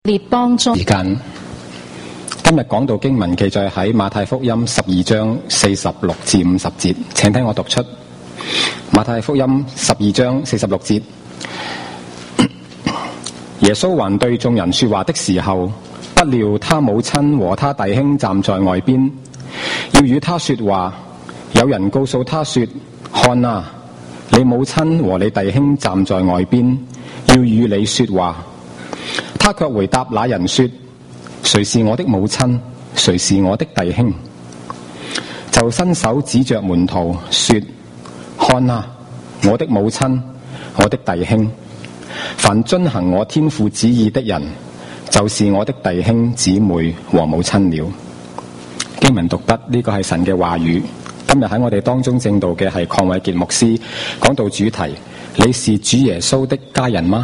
列邦中時間。今日講到經文記載喺馬太福音12章46至50節，請聽我讀出馬太福音12章46節。耶穌還對眾人說話的時候，不料他母親和他弟兄站在外邊，要與他說話。有人告訴他說：看啊，你母親和你弟兄站在外邊，要與你說話。他卻回答那人說：誰是我的母親？誰是我的弟兄？就伸手指着門徒說：看啊，我的母親，我的弟兄。凡遵行我天父旨意的人，就是我的弟兄姊妹和母親了。經文讀畢，呢個係神嘅話語。今日喺我哋當中證道嘅係鄺偉傑牧師，講到主題：你是主耶穌的家人嗎？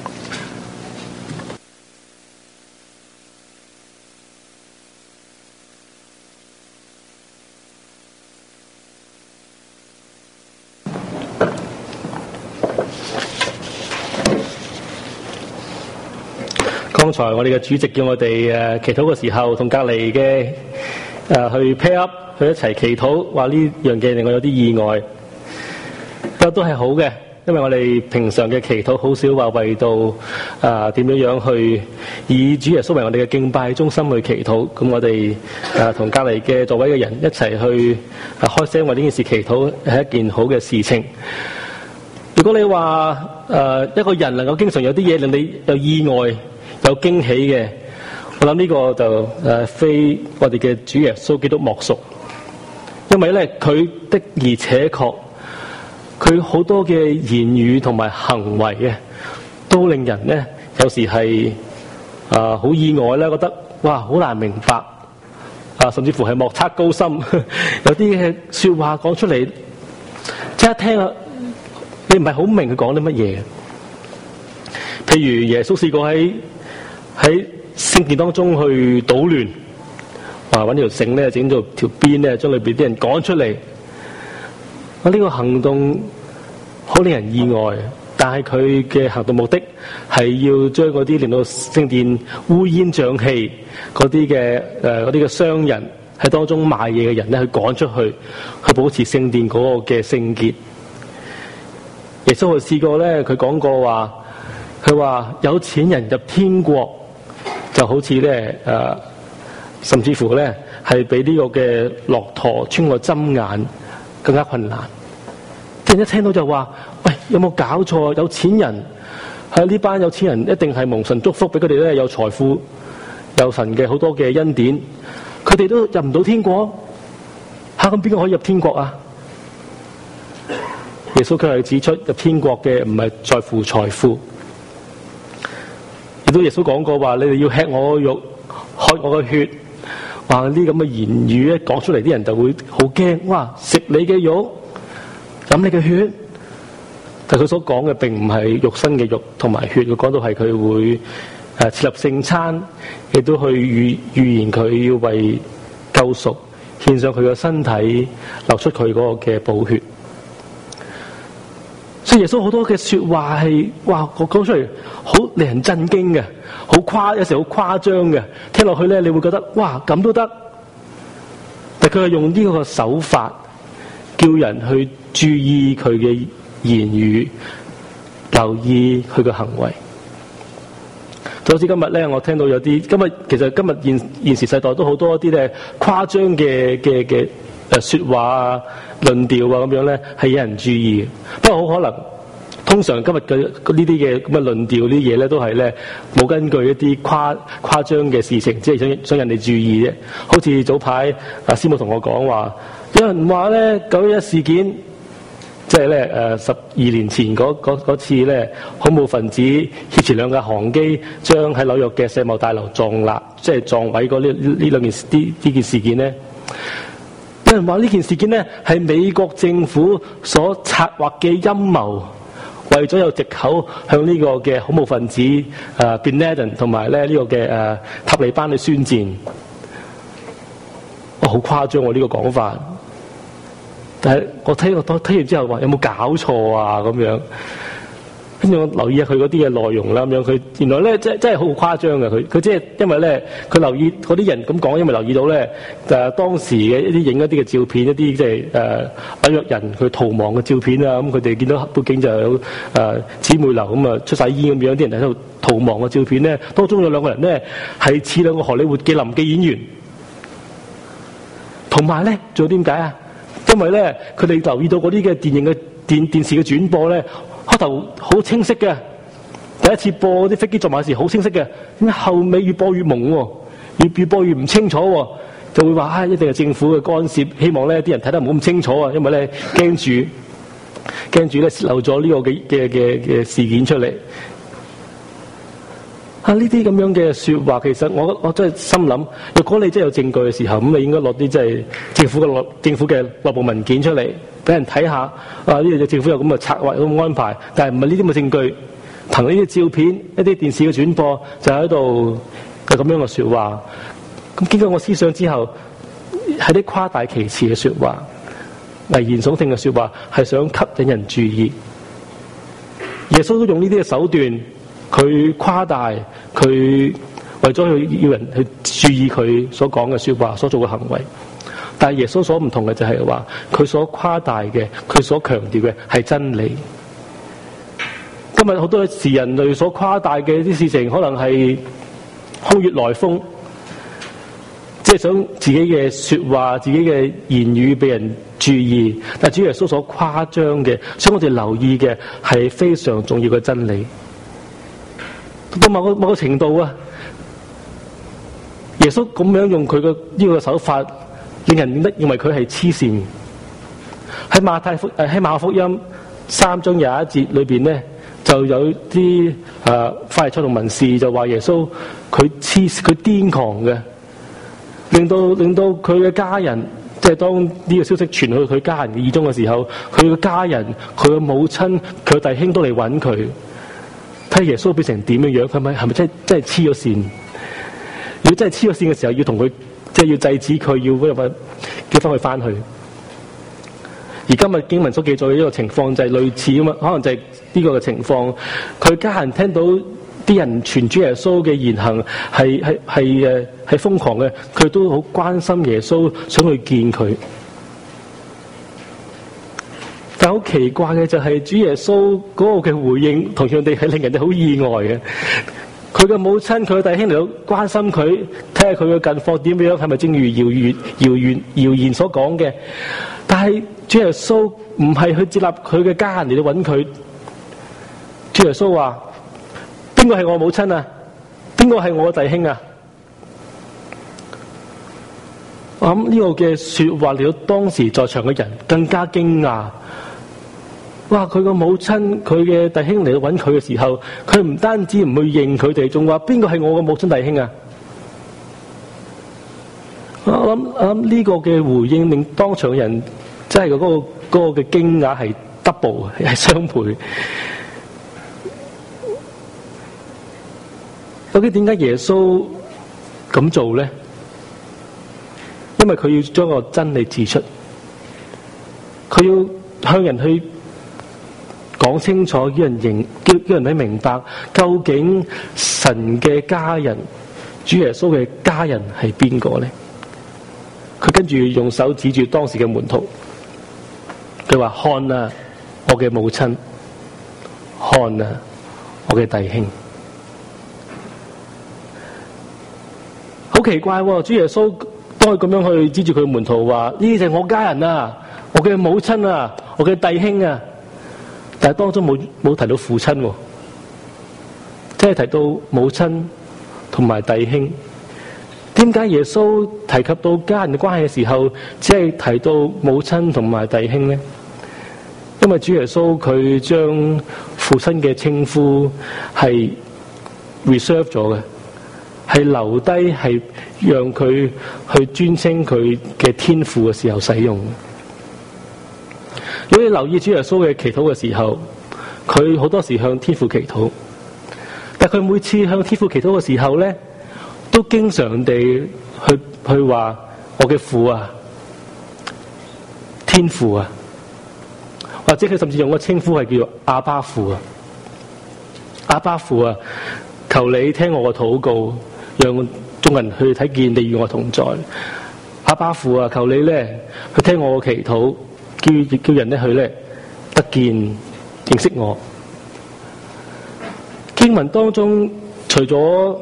剛才我哋嘅主席叫我哋祈禱嘅時候，同隔離嘅去 pair up， 去一齊祈禱，話呢樣嘢令我有啲意外，不過都係好嘅，因為我哋平常嘅祈禱好少話為到點樣去以主耶穌為我哋嘅敬拜中心去祈禱。咁我哋同隔離嘅座位嘅人一齊去開聲為呢件事祈禱，係一件好嘅事情。如果你話一個人能夠經常有啲嘢令你有意外有驚喜嘅，我諗呢個就非我哋嘅主耶穌基督莫屬。因為咧，佢的而且確，佢好多嘅言語同埋行為嘅，都令人咧有時係好意外咧，覺得哇好難明白甚至乎係莫測高深。有啲嘅說話講出嚟，即係一聽你唔係好明佢講啲乜嘢。譬如耶穌試過喺聖殿當中去搗亂，搵條繩咧整到條鞭咧，將裏邊啲人趕出嚟。呢個行動好令人意外，但係佢嘅行動目的係要將嗰啲令到聖殿烏煙瘴氣嗰啲嘅商人喺當中賣嘢嘅人咧，去趕出去，去保持聖殿嗰個嘅聖潔。耶穌試過咧，佢講過話，佢話有錢人入天國就好似咧甚至乎咧係比呢個嘅駱駝穿過針眼更加困難。啲人一聽到就話：喂，有冇搞錯？有錢人呢班有錢人一定係蒙神祝福，俾佢哋咧有財富，有神嘅好多嘅恩典，佢哋都入唔到天國。咁邊個可以入天國啊？耶穌佢係指出入天國嘅唔係在乎財富。亦都耶穌講過話：你哋要吃我嘅肉，喝我嘅血。話呢咁嘅言語咧講出嚟，啲人就會好驚。哇！食你嘅肉，飲你嘅血。但佢所講嘅並唔係肉身嘅肉同埋血，佢講到係佢會設立聖餐，亦都去預言佢要為救贖獻上佢嘅身體，流出佢嗰個嘅寶血。所以耶穌好多嘅說話係哇，我講出嚟好令人震驚嘅，有時好誇張嘅，聽落去咧你會覺得哇咁都得。但佢係用呢個手法，叫人去注意佢嘅言語，留意佢嘅行為。就好似今日咧，我聽到有啲其實今日現時世代都好多一啲咧誇張嘅說話啊、論調啊咁樣咧，係有人注意嘅。不過好可能，通常今日嘅呢啲嘅咁嘅論調呢啲嘢咧，都係咧冇根據一啲誇張嘅事情，即係想人哋注意啫。好似早排師母同我講話，有人話咧911事件，即係咧12年前嗰次咧恐怖分子挾持2架航機，將喺紐約嘅世貿大樓撞毀嗰呢件事件咧。有人話呢件事件呢係美國政府所策劃嘅陰謀，為咗有藉口向呢個嘅恐怖分子Bin Laden 同埋咧呢個嘅塔利班去宣戰。好誇張喎呢個講法，但係我睇完之後話有冇搞錯啊咁樣？ 跟住我留意下佢嗰啲嘅內容啦，咁樣佢原來咧真係好誇張嘅，佢即係因為咧佢留意嗰啲人咁講，因為留意到咧當時嘅一啲影一啲嘅照片，一啲即係紐約人佢逃亡嘅照片啊，咁佢哋見到背景就有姊妹樓咁啊出晒煙咁樣，啲人喺度逃亡嘅照片咧，當中有兩個人咧係似兩個荷里活嘅臨記演員，同埋咧仲有點解啊？因為咧佢哋留意到嗰啲嘅電影嘅電視嘅轉播咧。開頭好清晰嘅，第一次播啲飛機撞埋時好清晰嘅，咁後尾越播越朦喎，越播越唔清楚喎，就會話一定係政府嘅干涉，希望咧啲人睇得唔好咁清楚啊，因為咧驚住咧泄漏咗呢個嘅事件出嚟。呢啲咁樣嘅說話，其實我真係心諗，如果你真係有證據嘅時候，咁你應該落啲即係政府嘅內部文件出嚟，俾人睇下。呢個政府有咁嘅策劃、咁嘅安排，但係唔係呢啲咁嘅證據，憑呢啲照片、一啲電視嘅轉播，就喺度有咁樣嘅說話。咁經過我思想之後，係啲誇大其詞嘅說話、危言聳聽嘅說話，係想吸引人注意。耶穌都用呢啲嘅手段。佢誇大，佢為咗要人去注意佢所講嘅說話、所做嘅行為。但係耶穌所唔同嘅就係話，佢所誇大嘅，佢所強調嘅係真理。今日好多時人類所誇大嘅啲事情，可能係空穴來風，即係想自己嘅說話、自己嘅言語被人注意。但係主耶穌所誇張嘅，想我哋留意嘅係非常重要嘅真理。到某個程度啊，耶穌咁樣用佢嘅呢個手法，令人認為佢係黐線。喺馬可福音3章21節裏邊咧，就有啲法利賽同文士就話耶穌佢癲狂嘅，令到佢嘅家人，即係當呢個消息傳去佢家人嘅耳中嘅時候，佢嘅家人、佢嘅母親、佢嘅弟兄都嚟揾佢。睇耶穌變成點樣樣，係咪真係黐咗線？如果真係黐咗線嘅時候，要同佢即係要制止佢，要叫翻佢翻去。而今日經文所記載嘅一個情況就係類似咁啊，可能就係呢個嘅情況。佢家人聽到啲人傳主耶穌嘅言行係瘋狂嘅，佢都好關心耶穌，想去見佢。但好奇怪嘅就係主耶穌嗰個嘅回應，同樣地係令人哋好意外嘅。佢嘅母親、佢嘅弟兄嚟到關心佢，睇下佢嘅近況點樣，係咪正如謠言所講嘅？但係主耶穌唔係去接納佢嘅家人嚟到揾佢。主耶穌話：邊個係我母親啊？邊個係我嘅弟兄啊？我諗呢個嘅說話令到當時在場嘅人更加驚訝。哇！佢個母親、佢嘅弟兄嚟到揾佢嘅時候，佢唔單止唔去認佢哋，仲話邊個係我嘅母親弟兄啊？我諗呢個嘅回應令當場嘅人真係嗰個嘅驚訝係 double， 係雙倍。究竟點解耶穌咁做咧？因為佢要將個真理指出，佢要向人去講清楚，叫人去明白究竟神嘅家人、主耶穌嘅家人係邊個咧？佢跟住用手指住當時嘅門徒，佢話：看啊，我嘅母親；看啊，我嘅弟兄。好奇怪喎！主耶穌當佢咁樣去指住佢嘅門徒話：呢啲就係我家人啊，我嘅母親啊，我嘅弟兄啊。但係當中冇提到父親喎，即係提到母親同埋弟兄。點解耶穌提及到家人嘅關係嘅時候，只係提到母親同埋弟兄呢？因為主耶穌佢將父親嘅稱呼係 reserve 咗嘅，係留低，係讓佢去尊稱佢嘅天父嘅時候使用。如果你留意主耶穌嘅祈禱嘅時候，佢好多時向天父祈禱，但佢每次向天父祈禱嘅時候咧，都經常地去話我嘅父啊，天父啊，或者佢甚至用個稱呼係叫做阿爸父啊。 阿爸父啊，求你聽我嘅禱告，讓眾人去睇見你與我同在。阿爸父啊，求你咧去聽我嘅祈禱，叫人咧去咧得見認識我。經文當中除咗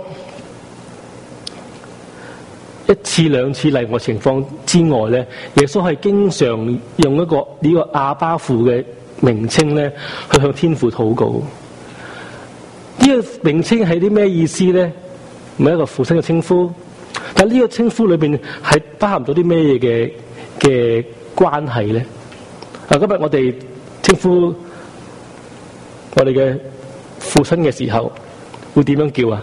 一次兩次例外情況之外咧，耶穌係經常用一個呢個阿爸父嘅名稱咧去向天父禱告。呢個名稱係啲咩意思咧？唔係一個父親嘅稱呼，但係呢個稱呼裏邊係包含咗啲咩嘢嘅關係咧？今日我哋稱呼我哋嘅父親嘅時候，會點樣叫啊？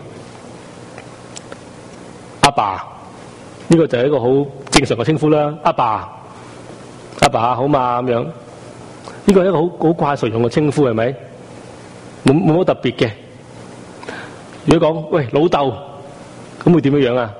阿爸，呢個就係一個好正常嘅稱呼啦。阿爸，阿爸好嘛咁樣，呢個係一個好慣常用嘅稱呼，係咪？冇乜特別嘅。如果講喂老豆，咁會點樣啊？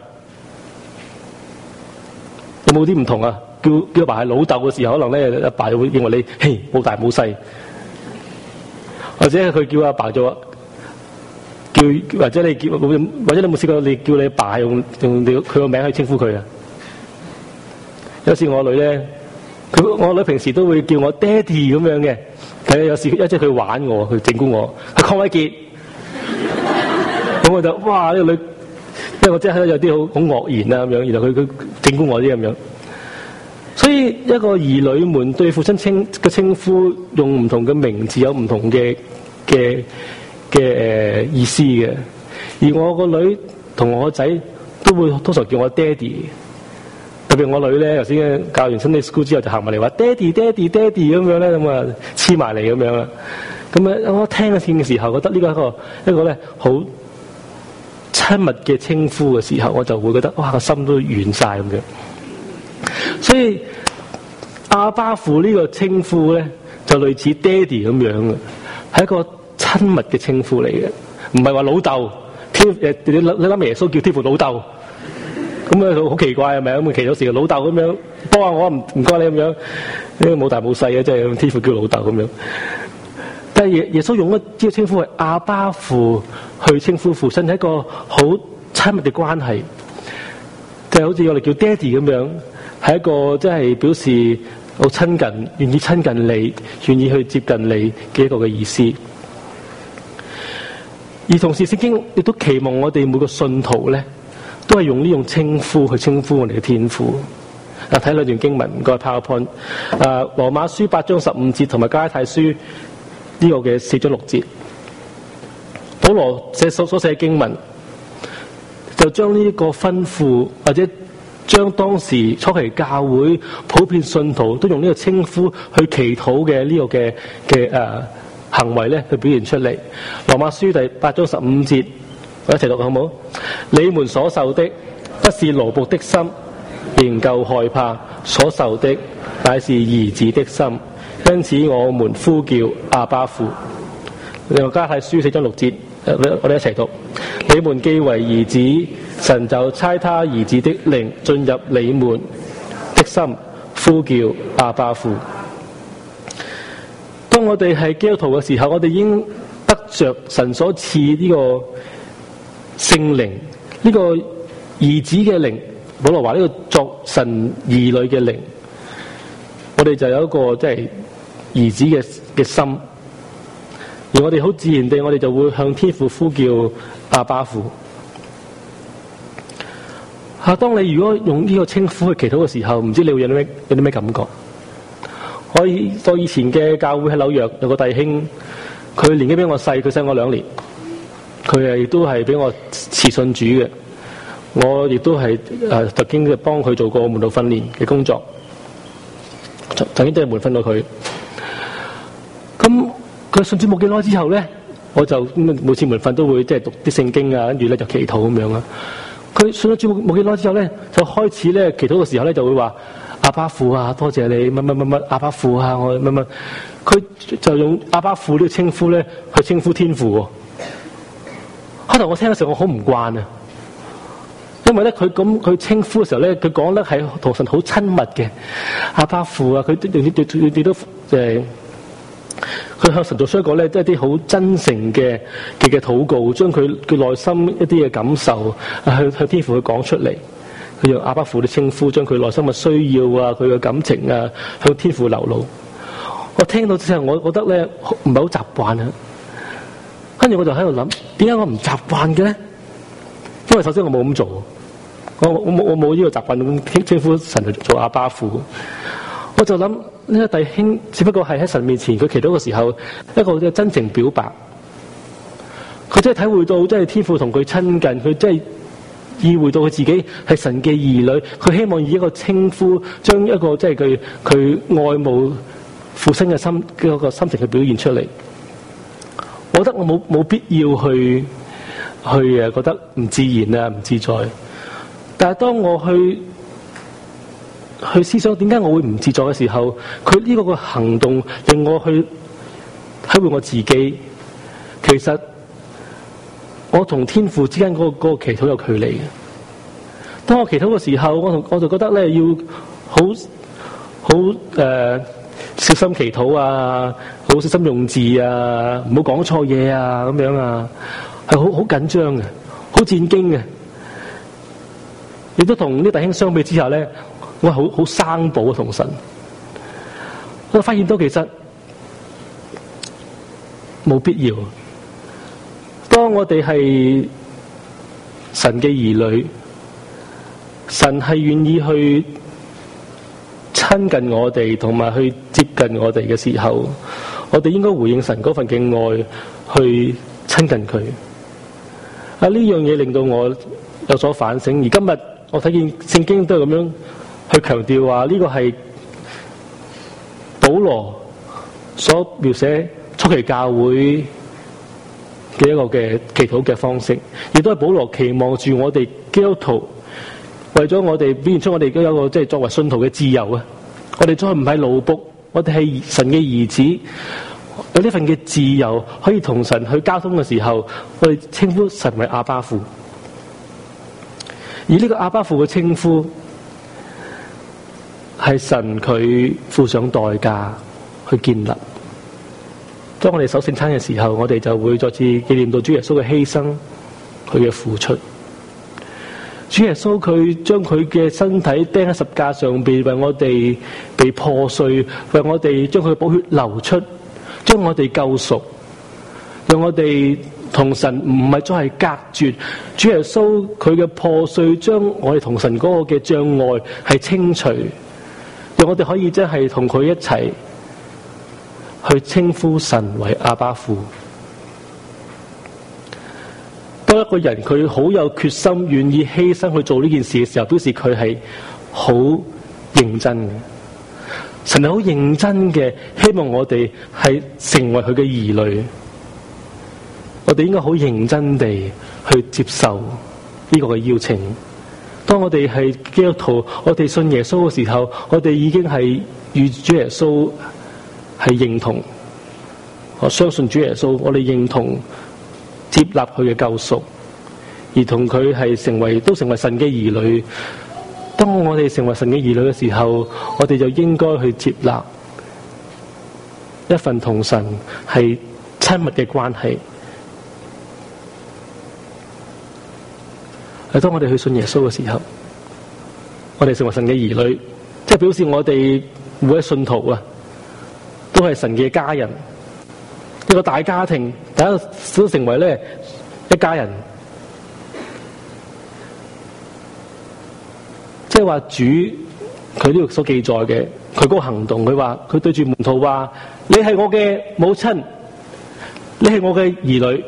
有冇啲唔同啊？叫阿爸係老豆嘅時候，可能咧阿爸會認為你嘿冇大冇細，或者佢叫阿爸做叫，或者你叫，或者你有冇試過你叫你阿爸用佢個名去稱呼佢啊？有時我女咧，我女平時都會叫我爹哋咁樣嘅，係有時即係佢玩我，佢整蠱我，佢鄺偉傑，咁我就哇呢個女，因為我真係有啲好愕然啊咁樣，然後佢整蠱我啲咁樣。所以一個兒女們對父親稱呼用唔同嘅名字有唔同嘅意思嘅，而我個女同我個仔都會通常叫我爹哋，特別我女咧，頭先教完 Sunday School 之後就行埋嚟話爹哋爹哋爹哋咁樣咧，咁啊黐埋嚟咁樣啦，咁啊我聽嘅時候覺得呢個一個咧好親密嘅稱呼嘅時候，我就會覺得哇個心都軟晒咁樣。所以阿爸父呢個稱呼咧，就類似爹哋咁樣嘅，係一個親密嘅稱呼嚟嘅，唔係話老豆。你諗耶穌叫天父老豆，咁啊好奇怪係咪？咁祈禱時老豆咁樣，幫下我唔該你咁樣，因為冇大冇細嘅，即係天父叫老豆咁樣。但係耶穌用呢個稱呼係阿爸父去稱呼父親，係一個好親密嘅關係，就係好似我哋叫爹哋咁樣。係一個即係表示好親近，願意親近你，願意去接近你嘅一個嘅意思。而同時聖經亦都期望我哋每個信徒咧，都係用呢種稱呼去稱呼我哋嘅天父。睇兩段經文，唔該 PowerPoint。羅馬書8章15節同埋加拉太書呢個嘅4章6節，保羅所寫嘅經文就將呢個吩咐或者將當時初期教會普遍信徒都用呢個稱呼去祈禱嘅呢個嘅行為咧，去表現出嚟。羅馬書第8章15節，我一齊讀好唔好？你們所受的不是奴僕的心，仍舊害怕；所受的乃是兒子的心。因此我們呼叫阿爸父。另外加拉太書4章6節，我哋一齊讀：你們既為兒子，神就差他兒子的靈進入你們的心，呼叫阿爸父。當我哋係基督徒嘅時候，我哋已經得着神所賜呢個聖靈，呢個兒子嘅靈。保羅話呢個作神兒女嘅靈，我哋就有一個即係兒子嘅心，而我哋好自然地，我哋就會向天父呼叫阿爸父。當你如果用呢個稱呼去祈禱嘅時候，唔知你會有啲咩感覺？我以前嘅教會喺紐約有個弟兄，佢年紀比我細，佢細我2年，佢亦都係比我遲信主嘅。我亦都係曾經幫佢做過門徒訓練嘅工作，曾經都係門訓到佢。咁佢信主冇幾耐之後咧，我就每次門訓都會即係讀啲聖經啊，跟住咧就祈禱咁樣啦。佢信咗主冇幾耐之後咧，就開始咧祈禱嘅時候咧就會話阿爸父啊，多謝你乜乜乜乜阿爸父啊，我乜乜，佢就用阿爸父呢個稱呼咧去稱呼天父喎。開頭我聽嘅時候我好唔慣啊，因為咧佢稱呼嘅時候咧，佢講得係同神好親密嘅阿爸父啊，佢哋都佢向神做出一個咧，即係啲好真誠嘅禱告，將佢內心一啲嘅感受向天父去講出嚟。佢用阿爸父的稱呼，將佢內心嘅需要啊、佢嘅感情啊，向天父流露。我聽到之後，我覺得咧唔係好習慣啊。跟住我就喺度諗，點解我唔習慣嘅咧？因為首先我冇咁做，我冇呢個習慣咁稱呼神做阿爸父。我就諗呢個弟兄只不過係喺神面前佢祈禱嘅時候一個嘅真情表白，佢真係體會到真係天父同佢親近，佢真係意會到佢自己係神嘅兒女，佢希望以一個稱呼將一個即係佢愛慕父親嘅心嗰個心情去表現出嚟。我覺得我冇必要去覺得唔自然啊，唔自在。但係當我去思想點解我會唔自在嘅時候，佢呢個行動令我去體會我自己。其實我同天父之間嗰個祈禱有距離嘅。當我祈禱嘅時候，我就覺得咧要好小心祈禱啊，好小心用字啊，唔好講錯嘢啊，咁樣啊，係好緊張嘅，好戰兢嘅。亦都同啲弟兄相比之下咧，我係好生保同神。我發現到其實冇必要。當我哋係神嘅兒女，神係願意去親近我哋，同埋去接近我哋嘅時候，我哋應該回應神嗰份嘅愛，去親近佢。呢樣嘢令到我有所反省。而今日我睇見聖經都係咁樣去強調話，呢個係保羅所描寫初期教會嘅一個嘅祈禱嘅方式，亦都係保羅期望住我哋基督徒為咗我哋表現出我哋都有一個即係作為信徒嘅自由啊！我哋再唔係奴僕，我哋係神嘅兒子，有呢份嘅自由可以同神去交通嘅時候，我哋稱呼神為阿爸父。而呢個阿爸父嘅稱呼係神佢付上代價去建立。當我哋守聖餐嘅時候，我哋就會再次紀念到主耶穌嘅犧牲，佢嘅付出。主耶穌佢將佢嘅身體釘喺十架上邊，為我哋被破碎，為我哋將佢嘅寶血流出，將我哋救贖，讓我哋同神唔係再係隔絕。主耶穌佢嘅破碎，將我哋同神嗰個嘅障礙係清除，讓我哋可以真係同佢一齊去稱呼神為阿爸父。當一個人佢好有決心，願意犧牲去做呢件事嘅時候，表示佢係好認真嘅。神係好認真嘅，希望我哋係成為佢嘅兒女。我哋應該好認真地去接受呢個嘅邀請。當我哋係基督徒，我哋信耶穌嘅時候，我哋已經係與主耶穌係認同。我相信主耶穌，我哋認同接納佢嘅救贖，而同佢係都成為神嘅兒女。當我哋成為神嘅兒女嘅時候，我哋就應該去接納一份同神係親密嘅關係。當我哋去信耶穌嘅時候，我哋成為神嘅兒女，即係表示我哋每一信徒啊，都係神嘅家人。一個大家庭，大家都成為咧一家人。即係話主佢呢度所記載嘅，佢嗰個行動，佢對住門徒話：你係我嘅母親，你係我嘅兒女。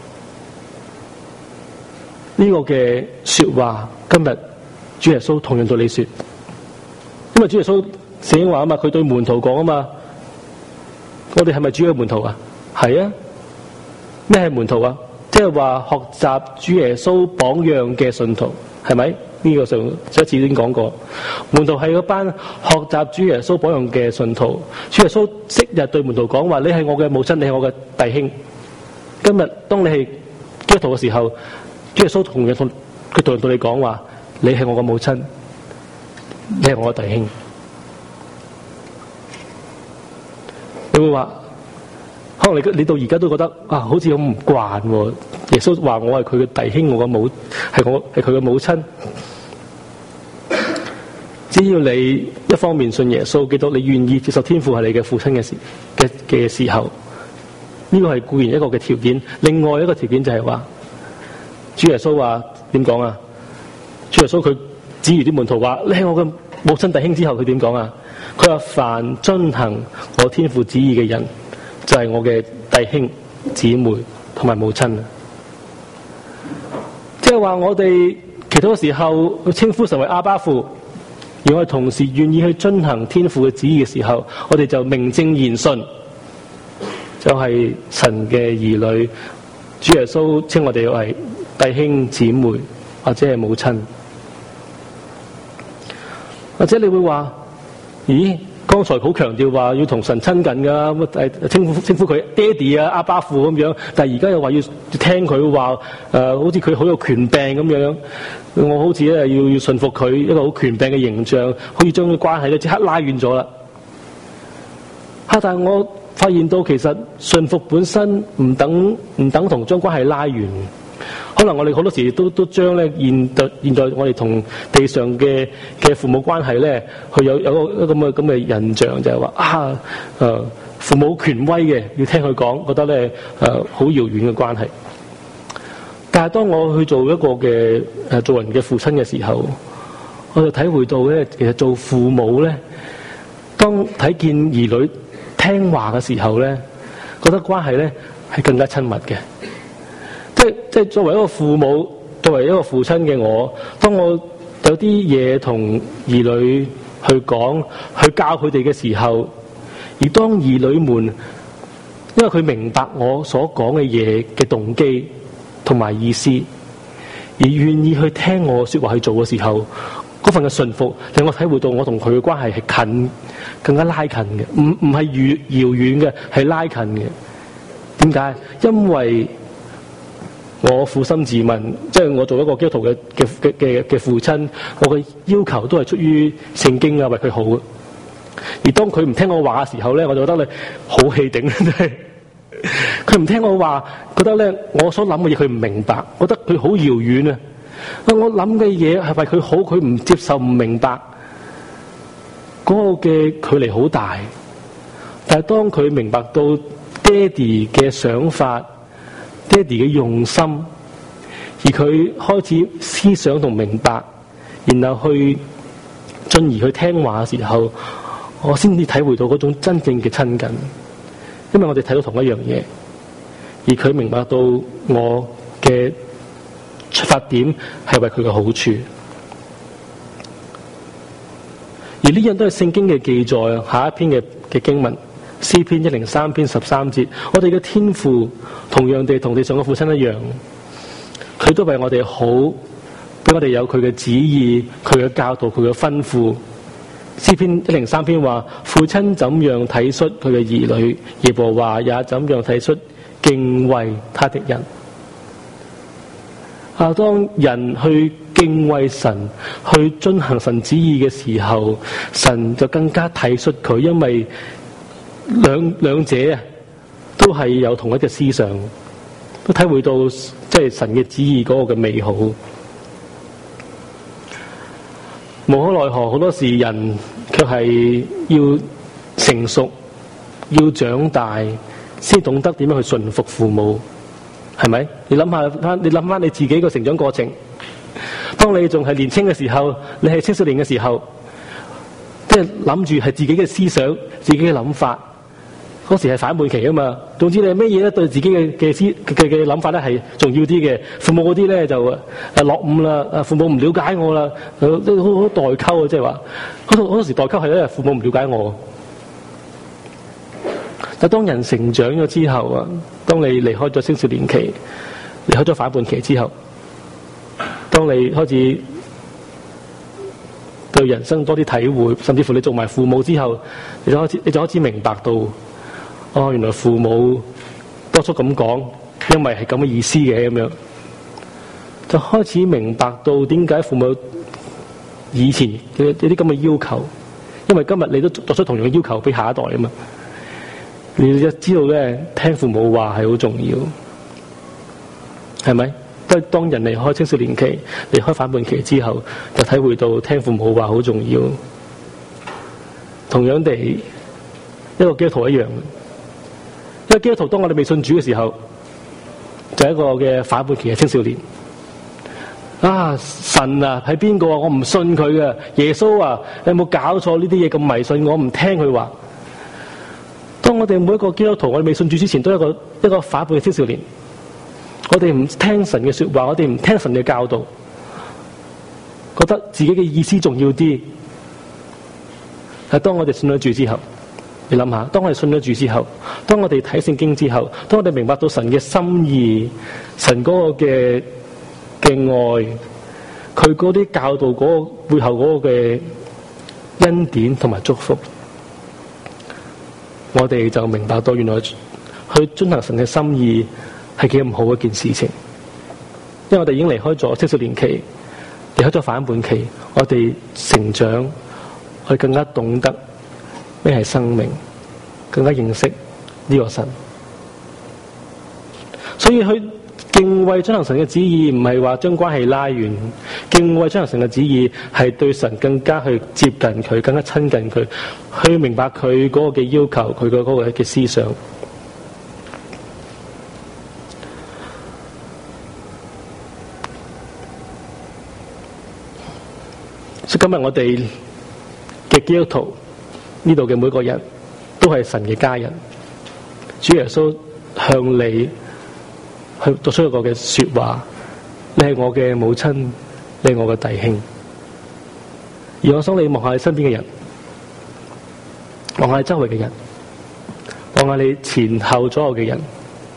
呢個嘅說話，今日主耶穌同樣對你說，因為主耶穌聖經話啊嘛，佢對門徒講啊嘛，我哋係咪主嘅門徒啊？係啊。咩係門徒啊？即係話學習主耶穌榜樣嘅信徒，係咪？呢個上一次已經講過，門徒係嗰班學習主耶穌榜樣嘅信徒。主耶穌昔日對門徒講話：你係我嘅母親，你係我嘅弟兄。今日當你係基督徒嘅時候，主耶穌同樣對你講話：你係我嘅母親，你係我嘅弟兄。你會話可能你到而家都覺得啊，好似好唔慣喎。耶穌話我係佢嘅弟兄，我係佢嘅母親。只要你一方面信耶穌基督，你願意接受天父係你嘅父親嘅時候，呢個係固然一個嘅條件。另外一個條件就係話，主耶穌話點講啊？主耶穌佢指住啲門徒話：你係我嘅母親弟兄之後，佢點講啊？佢話凡遵行我天父旨意嘅人，就係我嘅弟兄姊妹同埋母親啊！即係話我哋祈禱嘅時候，稱呼神為阿爸父。而我哋同時願意去遵行天父嘅旨意嘅時候，我哋就名正言順，就係神嘅兒女。主耶穌稱我哋為弟兄姊妹或者係母親。或者你會話：咦，剛才好強調話要同神親近㗎，稱呼佢爹哋啊、阿爸父咁樣，但係而家又話要聽佢話，好似佢好有權柄咁樣。我好似咧要順服佢一個好權柄嘅形象，好似將啲關係咧即刻拉遠咗啦。但係我發現到其實順服本身唔等同將關係拉遠。可能我哋好多時都將咧現在我哋同地上嘅父母關係咧，佢有一個咁嘅印象，就係話父母權威嘅，要聽佢講，覺得咧好遙遠嘅關係。但係當我去做一個嘅做人嘅父親嘅時候，我就體會到咧，其實做父母咧，當睇見兒女聽話嘅時候咧，覺得關係咧係更加親密嘅。即係作為一個父母，作為一個父親嘅我，當我有啲嘢同兒女去講、去教佢哋嘅時候，而當兒女們因為佢明白我所講嘅嘢嘅動機同埋意思，而願意去聽我說話去做嘅時候，嗰份嘅順服令我體會到我同佢嘅關係係近，更加拉近嘅，唔係遙遠嘅，係拉近嘅。點解？因為我負心自問，即係我做一個基督徒嘅父親，我嘅要求都係出於聖經啊，為佢好。而當佢唔聽我話嘅時候咧，我就覺得咧好氣頂，真係。佢唔聽我話，覺得咧我所諗嘅嘢佢唔明白，覺得佢好遙遠啊！我諗嘅嘢係為佢好，佢唔接受唔明白，嗰個嘅距離好大。但係當佢明白到爹哋嘅想法、爹哋嘅用心，而佢開始思想同明白，然後去進而去聽話嘅時候，我先至體會到嗰種真正嘅親近。因為我哋睇到同一樣嘢，而佢明白到我嘅出發點係為佢嘅好處，而呢樣都係聖經嘅記載。下一篇嘅經文，詩篇103篇13節，我哋嘅天父同樣地同地上嘅父親一樣，佢都為我哋好，俾我哋有佢嘅旨意、佢嘅教導、佢嘅吩咐。詩篇103篇話：父親怎樣體恤佢嘅兒女，耶和華也怎樣體恤敬畏他的人。當人去敬畏神、去遵行神旨意嘅時候，神就更加體恤佢，因為兩者啊都係有同一個思想，都體會到即係神嘅旨意嗰個嘅美好。無可奈何，好多時人卻係要成熟、要長大，先懂得點樣去順服父母，係咪？你諗翻你自己個成長過程，當你仲係年輕嘅時候，你係青少年嘅時候，即係諗住係自己嘅思想、自己嘅諗法，嗰時係反叛期啊嘛。總之你咩嘢咧，對自己嘅諗法咧係重要啲嘅。父母嗰啲咧就落伍啦，父母唔了解我啦，好代溝啊，即係話好多時代溝係因為父母唔了解我。但當人成長咗之後啊，當你離開咗青少年期，離開咗反叛期之後，當你開始對人生多啲體會，甚至乎你做埋父母之後，你就開始明白到，原來父母多數咁講，因為係咁嘅意思嘅，咁樣就開始明白到點解父母以前有啲咁嘅要求，因為今日你都作出同樣嘅要求俾下一代啊嘛。 你就知道咧，聽父母話係好重要，係咪？當人離開青少年期、離開反叛期之後，就體會到聽父母話好重要。同樣地，一個基督徒一樣，因為基督徒當我哋未信主嘅時候，就係一個嘅反叛期嘅青少年。啊，神啊，係邊個啊？我唔信佢嘅。耶穌啊，你有冇搞錯？呢啲嘢咁迷信，我唔聽佢話。當我哋每一個基督徒，我哋未信主之前，都係一個反叛嘅青少年。我哋唔聽神嘅說話，我哋唔聽神嘅教導，覺得自己嘅意思重要啲。係當我哋信咗主之後，你諗下，當我哋信咗主之後，當我哋睇聖經之後，當我哋明白到神嘅心意，神嗰個嘅愛，佢嗰啲教導嗰個背後嗰個嘅恩典同埋祝福，我哋就明白到原來去遵行神嘅心意係幾咁好嘅一件事情。因為我哋已經離開咗青少年期，離開咗反叛期，我哋成長，去更加懂得咩係生命，更加認識呢個神。所以去敬畏遵行神嘅旨意，唔係話將關係拉遠，敬畏遵行神嘅旨意係對神更加去接近佢，更加親近佢，去明白佢嗰個嘅要求，佢嗰個嘅思想。所以今日我哋嘅基督徒呢度嘅每個人都係神嘅家人。主耶穌向你去讀出一個嘅說話，你係我嘅母親，你係我嘅弟兄。而我想你望下你身邊嘅人，望下你周圍嘅人，望下你前後左右嘅人，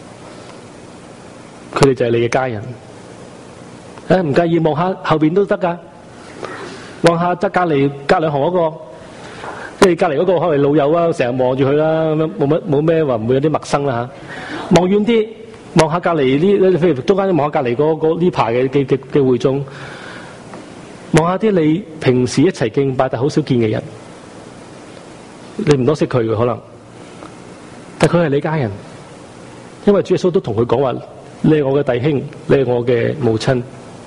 佢哋就係你嘅家人。唔介意望下後邊都得噶，望下隔籬隔兩行嗰個，即係隔籬嗰個可能老友啊，成日望住佢啦，咁樣冇咩話唔會有啲陌生啦吓。望遠啲，望下隔籬呢，譬如中間望下隔籬嗰呢排嘅會眾，望下啲你平時一齊敬拜但好少見嘅人，你唔多識佢嘅可能，但佢係你家人，因為主耶穌都同佢講話，你係我嘅弟兄，你係我嘅母親。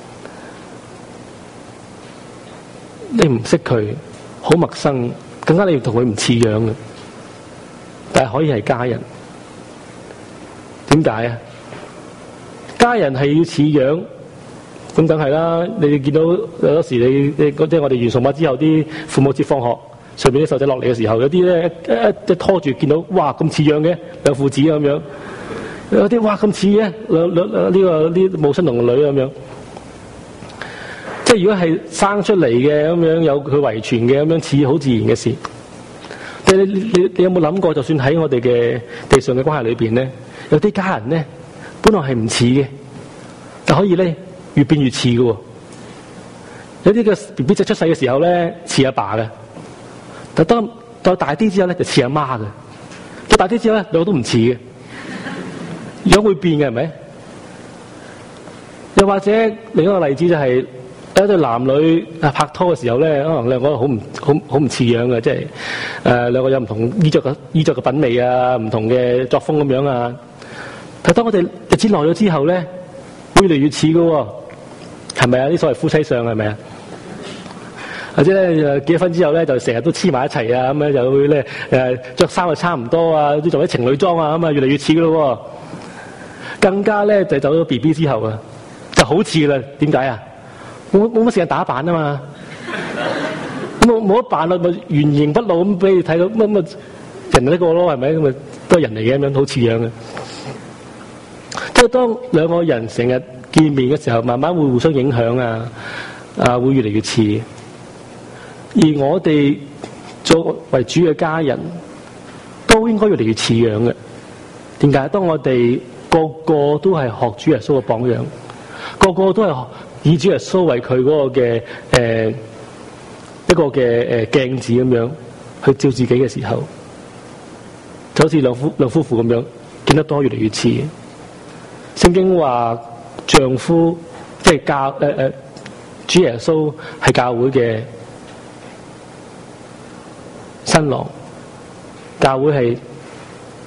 你唔識佢，好陌生，更加你同佢唔似樣嘅，但係可以係家人。點解啊？家人係要似樣，咁梗係啦。你哋見到有時你即係我哋完崇拜之後，啲父母節放學，上面啲細仔落嚟嘅時候，有啲咧一拖住見到，哇咁似樣嘅兩父子咁樣，有啲哇咁似嘅呢母親同個女咁樣。即係如果係生出嚟嘅咁樣，有佢遺傳嘅咁樣，似好自然嘅事。即係你有冇諗過，就算喺我哋嘅地上嘅關係裏邊咧，有啲家人咧本來係唔似嘅，但可以咧越變越似嘅喎。有啲嘅 BB 仔出世嘅時候咧似阿爸嘅，但當大啲之後咧就似阿媽嘅。再大啲之後咧兩個都唔似嘅，樣會變嘅係咪？又或者另一個例子就係、有一對男女拍拖嘅時候咧，可能兩個好唔似樣嘅，即係兩個有唔同衣着嘅品味啊，唔同嘅作風咁樣啊。但當我哋日子耐咗之後咧，會越嚟越似嘅喎，係咪啊？啲所謂夫妻相係咪啊？或者咧結婚之後咧，就成日都黐埋一齊啊，咁樣就會咧着衫又差唔多啊，都做啲情侶裝啊，咁啊越嚟越似嘅咯喎。更加咧就走咗 BB 之後啊，就好似啦。點解啊？冇乜時間打扮啊嘛，冇得扮啦，咪原形不露咁俾你睇到，乜人呢個咯，係咪咁咪都係人嚟嘅咁樣，好似樣嘅。即係當兩個人成日見面嘅時候，慢慢會互相影響啊，會越嚟越似。而我哋作為主嘅家人，都應該越嚟越似樣嘅。點解？當我哋個個都係學主耶穌嘅榜樣，個個都係以主耶穌為佢嗰個嘅一個嘅鏡子咁樣去照自己嘅時候，就好似兩夫婦咁樣，見得多越嚟越似。聖經話丈夫即係主耶穌係教會嘅新郎，教會係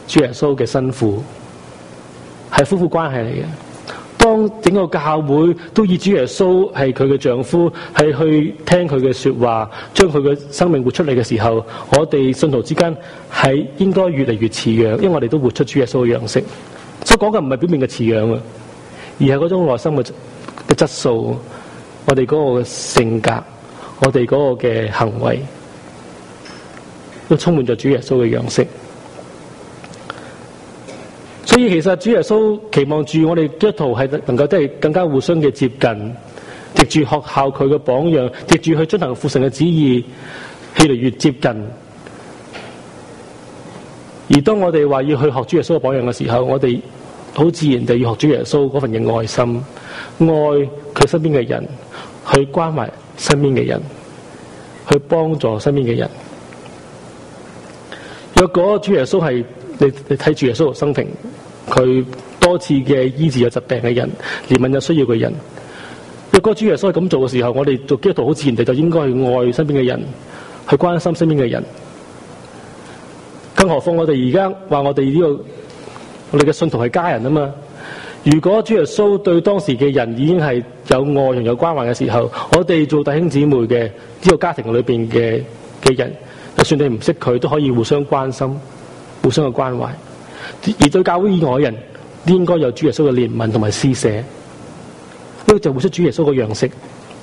主耶穌嘅新婦，係夫婦關係嚟嘅。當整個教會都以主耶穌係佢嘅丈夫，係去聽佢嘅說話，將佢嘅生命活出嚟嘅時候，我哋信徒之間係應該越嚟越似樣，因為我哋都活出主耶穌嘅樣式。所以講嘅唔係表面嘅似樣啊，而係嗰種內心嘅質素，我哋嗰個性格，我哋嗰個嘅行為，都充滿咗主耶穌嘅樣式。所以其實主耶穌期望住我哋基督徒係能夠更加互相嘅接近，藉住學效佢嘅榜樣，藉住去遵行父神嘅旨意，越嚟越接近。而當我哋話要去學主耶穌嘅榜樣嘅時候，我哋好自然地要學主耶穌嗰份嘅愛心，愛佢身邊嘅人，去關懷身邊嘅人，去幫助身邊嘅人。若果主耶穌係你睇住耶穌嘅生平，佢多次嘅醫治有疾病嘅人，憐憫有需要嘅人。若果主耶穌係咁做嘅時候，我哋做基督徒好自然地就應該去愛身邊嘅人，去關心身邊嘅人。更何況我哋而家話我哋我哋嘅信徒係家人啊嘛。如果主耶穌對當時嘅人已經係有愛同有關懷嘅時候，我哋做弟兄姊妹嘅呢個家庭裏邊嘅人，就算你唔識佢，都可以互相關心，互相嘅關懷。而對教會以外嘅人，應該有主耶穌嘅憐憫同埋施捨。呢個就活出主耶穌嘅樣式。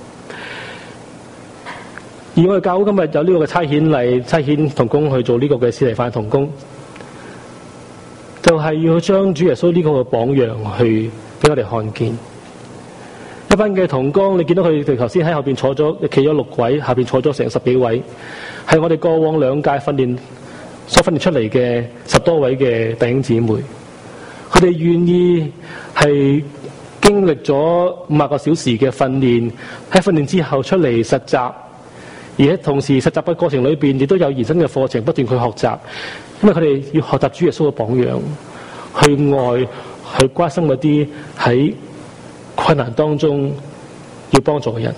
而我哋教會今日有呢個嘅差遣禮，差遣同工去做呢個嘅司提反同工，就係要將主耶穌呢個嘅榜樣去俾我哋看見。一班嘅同工，你見到佢哋頭先喺後邊坐咗，企咗6位，下邊坐咗成10幾位，係我哋過往2屆所訓練出嚟嘅10多位嘅弟兄姊妹。佢哋願意係經歷咗50個小時嘅訓練，喺訓練之後出嚟實習，而喺同時實習嘅過程裏邊亦都有延伸嘅課程不斷去學習，因為佢哋要學習主耶穌嘅榜樣，去愛去關心嗰啲喺困難當中要幫助嘅人。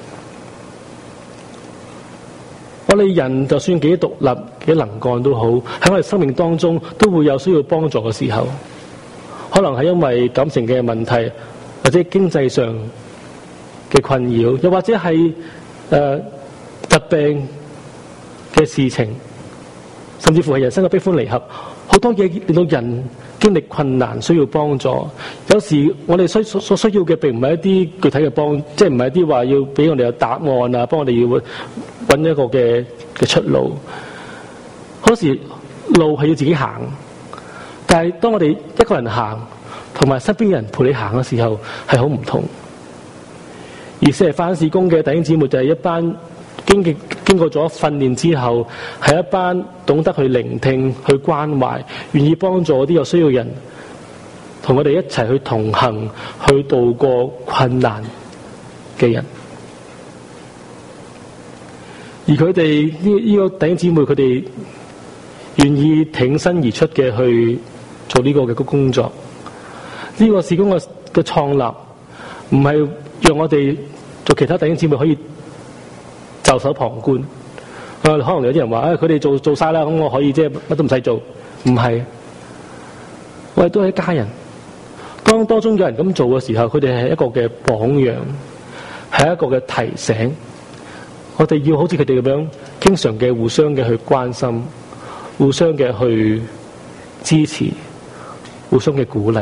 我哋人就算幾獨立幾能幹都好，喺我哋生命當中都會有需要幫助嘅時候，可能係因為感情嘅問題，或者經濟上嘅困擾，又或者係疾病嘅事情，甚至乎係人生嘅悲歡離合，好多嘢令到人經歷困難需要幫助。有時我哋所需要嘅並唔係一啲具體嘅幫，即係唔係一啲話要俾我哋有答案啊，幫我哋要揾一個嘅出路。好多時路係要自己行，但係當我哋一個人行，同埋身邊人陪你行嘅時候，係好唔同。而司提反事工嘅弟兄姊妹就係一班經過咗訓練之後，係一班懂得去聆聽、去關懷、願意幫助啲有需要人，同我哋一齊去同行、去度過困難嘅人。而佢哋呢個弟兄姊妹，佢哋願意挺身而出嘅去做呢個嘅工作。呢個事工嘅創立，唔係讓我哋做其他弟兄姊妹可以袖手旁觀。可能有啲人話，佢哋做晒啦，咁我可以即係乜都唔使做。唔係，我哋都係家人。當中有人咁做嘅時候，佢哋係一個嘅榜樣，係一個嘅提醒。我哋要好似佢哋咁樣，經常嘅互相嘅去關心，互相嘅去支持，互相嘅鼓勵。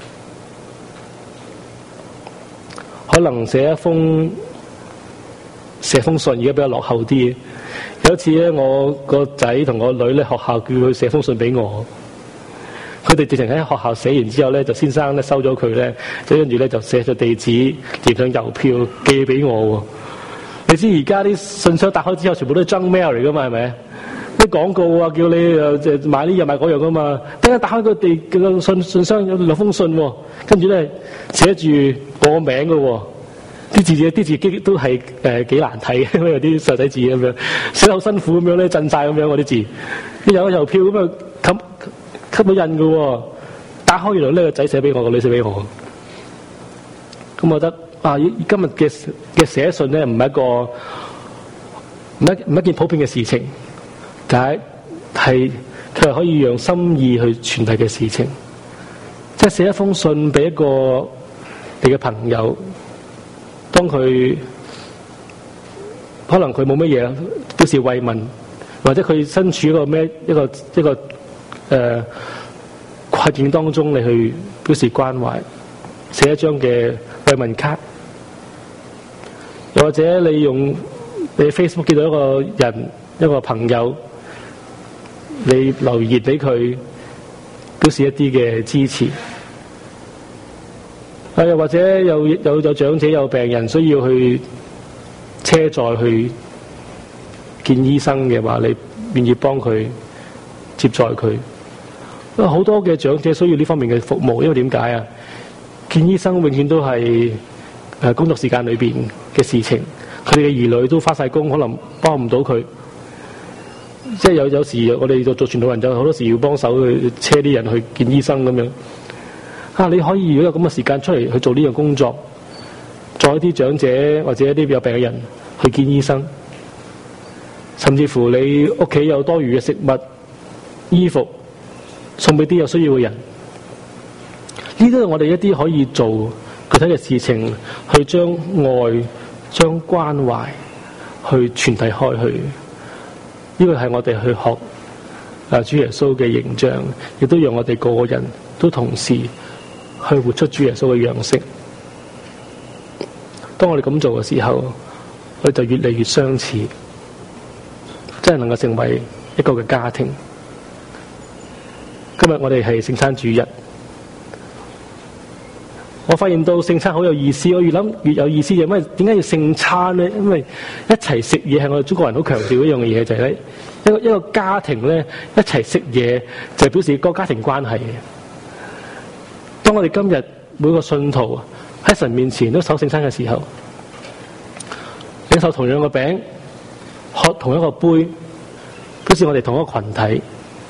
可能寫封信，而家比較落後啲。有一次咧，我個仔同我女咧，學校叫佢寫封信俾我。佢哋直情喺學校寫完之後咧，就先生咧收咗佢咧，跟住咧就寫咗地址，填上郵票寄俾我。你知而家啲信箱打開之後，全部都係 junk mail 嚟噶嘛，係咪？啲廣告啊，叫你買呢樣買嗰樣噶嘛。等陣打開個信箱有2封信，跟住咧寫住我名噶，啲字都係幾難睇，因為有啲細仔字咁樣，寫得好辛苦咁樣咧，震晒咁樣嗰啲字。有個郵票咁啊，吸到印噶，打開原來呢個仔寫俾我，個女寫俾我。咁我覺得今日嘅寫信咧，唔係一件普遍嘅事情，但係佢係可以用心意去傳遞嘅事情。即係寫一封信俾一個你嘅朋友，當佢可能佢冇乜嘢，表示慰問，或者佢身處一個困境當中，你去表示關懷，寫一張嘅慰問卡，又或者你用你 Facebook 見到一個人一個朋友，你留言俾佢，表示一啲嘅支持。又或者有長者有病人需要去車載去見醫生嘅話，你願意幫佢接載佢。因為好多嘅長者需要呢方面嘅服務，因為點解啊？見醫生永遠都係工作時間裏邊嘅事情，佢哋嘅兒女都返晒工，可能幫唔到佢。即係有時我哋做傳道人就好多時要幫手去車啲人去見醫生咁樣。你可以如果有咁嘅時間出嚟去做呢樣工作，載一啲長者或者一啲有病嘅人去見醫生，甚至乎你屋企有多餘嘅食物、衣服，送俾啲有需要嘅人。呢都係我哋一啲可以做具體嘅事情，去將愛、將關懷去傳遞開去。呢個係我哋去學主耶穌嘅形象，亦都讓我哋個個人都同時去活出主耶穌嘅樣式。當我哋咁做嘅時候，我哋就越嚟越相似，真係能夠成為一個嘅家庭。今日我哋係聖餐主日，我發現到聖餐好有意思，我越諗越有意思嘅。因為點解要聖餐咧？因為一齊食嘢係我哋中國人好強調一樣嘅嘢，就係咧一個家庭咧一齊食嘢就係表示個家庭關係嘅。當我哋今日每個信徒喺神面前都守聖餐嘅時候，領受同樣嘅餅，喝同一個杯，表示我哋同一個群體，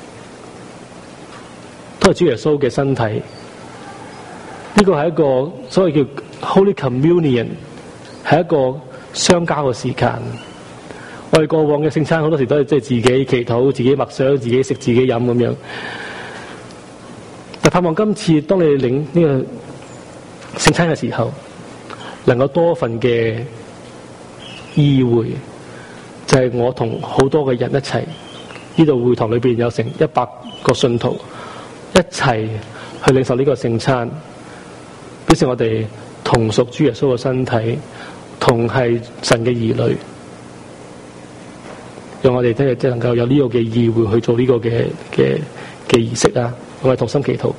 都係主耶穌嘅身體。呢個係一個所謂叫 Holy Communion， 係一個相交嘅時間。我哋過往嘅聖餐好多時都係即係自己祈禱、自己默想、自己食、自己飲咁樣。但盼望今次當你領呢個聖餐嘅時候，能夠多份嘅意會，就係我同好多嘅人一齊，呢度會堂裏邊有成100個信徒一齊去領受呢個聖餐，表示我哋同屬主耶穌嘅身體，同係神嘅兒女，讓我哋即係能夠有呢個嘅意會去做呢個嘅儀式啊！我哋同心祈禱。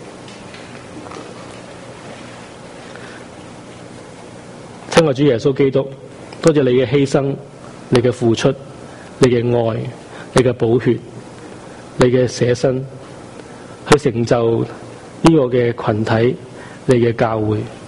親愛主耶穌基督，多謝你嘅犧牲、你嘅付出、你嘅愛、你嘅寶血、你嘅捨身，去成就呢個嘅群體、你嘅教會。